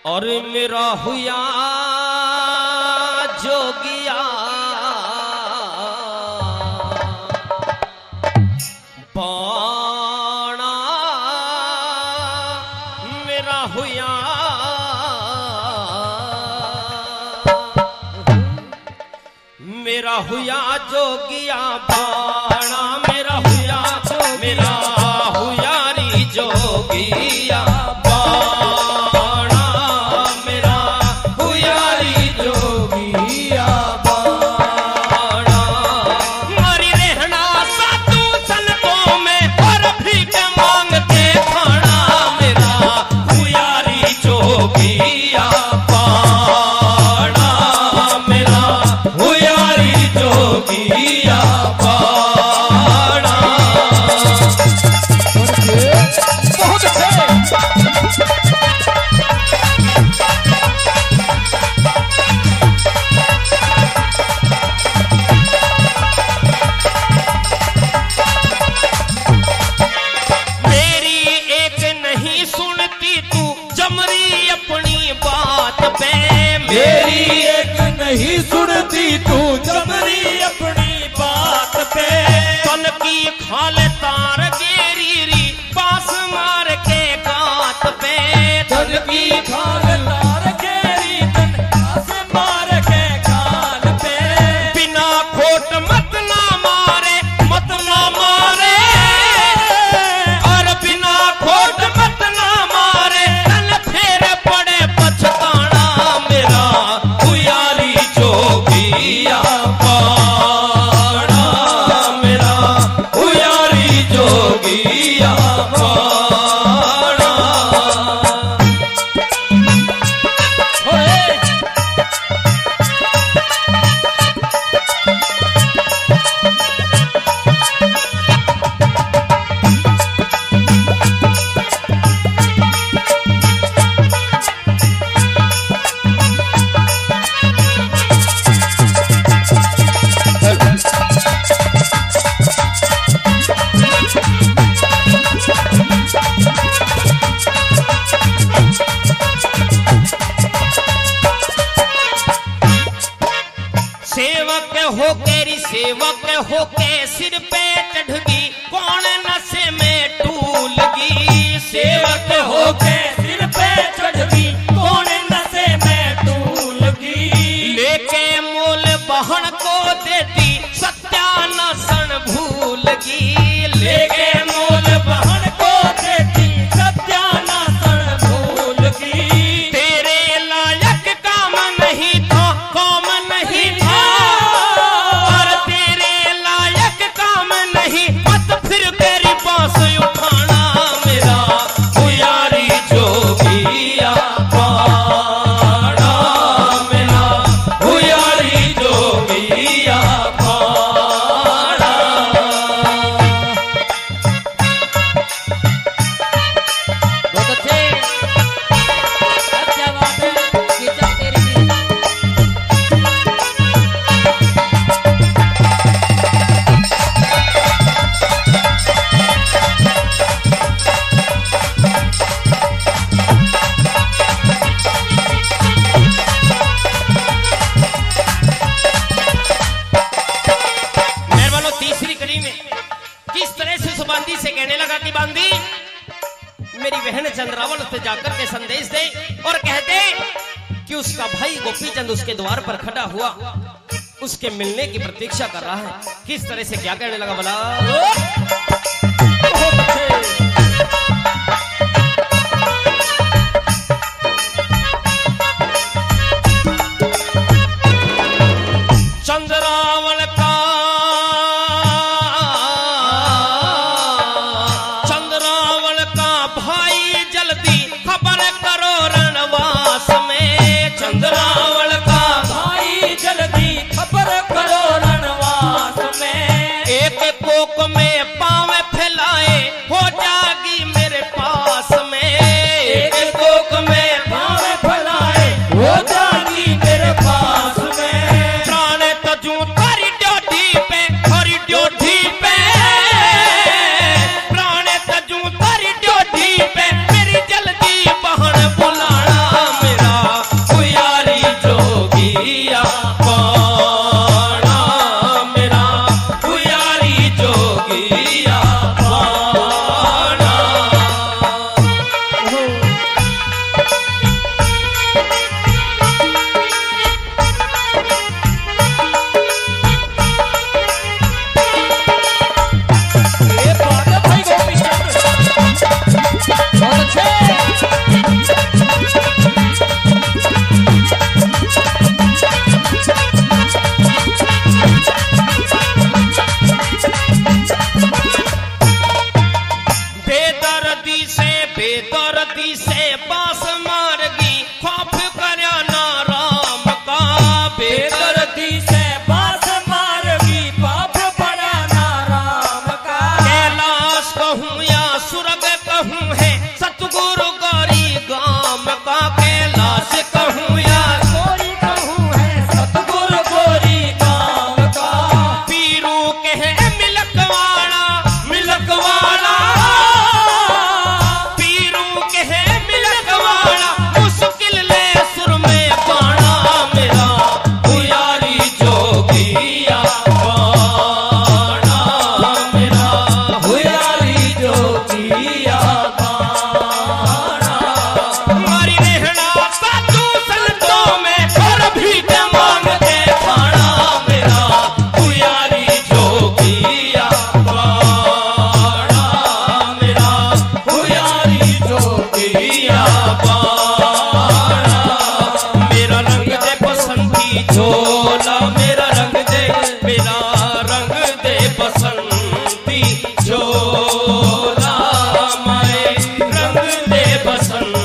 और मेरा हुआ जोगिया बाणा मेरा हुआ जोगिया बाणा मेरा हुआ री जोगिया बाणा मेरा हुआ री जोगिया बाणा मारी रहना साधु संतों में और भीख मांगते खाना मेरा हुआ री जोगिया बाणा मेरा हुआ री जोगिया बाणा। बहुत मेरी एक नहीं सुनती तू जमरी अपनी बात पे मेरी एक नहीं सुनती तू जमरी अपनी बात पे तन की खाल तार गेरी री पास मार के गात पे तन की खाल तार गेरी तन पास मार के गाल पे बिना खोट मत ना मारे और बिना खोट मत ना मारे तन फेर पड़े पछताना मेरा हुआरी जोगिया बाणा मेरा हुआरी जोगिया बाणा। सेवक होके सिर पे चढ़गी कौन नशे में टूलगी सेवक होके सिर पे चढ़गी कौन नशे में टूलगी लेके मोल बहन को देती सत्यानाशन भूलगी लेके मोल बहन को देती सत्यानाशन भूलगी तेरे लायक काम नहीं था काम नहीं था नहीं मत फिर तेरी बांस उठाना मेरा हुआरी जोगिया बाणा मेरा हुआरी जोगिया बाणा। बहुत अच्छे क्या बात है कीचक तेरी भी। बांदी से कहने लगा कि बांदी मेरी बहन चंद्रावल से जाकर के संदेश दे और कहते कि उसका भाई गोपीचंद उसके द्वार पर खड़ा हुआ उसके मिलने की प्रतीक्षा कर रहा है। किस तरह से क्या कहने लगा बोला चंद्रावल का चंद्रावल का भाई जल्दी खबर करो रणवास में एक कोक में पांव फैलाए हो बेदर्दी से पास मारगी खौफ करया ना राम का। बेदर्दी से पास मारगी पाप पड़ा ना राम का। कैलाश कहूँ या स्वर्ग कहूँ है सतगुरु गौरी गाम का। कैलाश कहूँ या गोरी कहूँ है सतगुरु गोरी गाँव का। पीरू कहे मिलकवाड़ा मिलकवाड़ा पीरू कहे मिलकवाड़ा मुश्किल ले सुर में बाणा मेरा हुयारी जोगिया बाणा मेरा हुयारी जोगिया बाणा। हमारी रहना साधु संतों में और भी मांगते खाना मेरा हुयारी जोगिया बाणा मेरा हुयारी जोगिया बाणा। मेरा रंग दे बसंती झोला मेरा रंग दे बसंती झोला माए रंग दे बसंत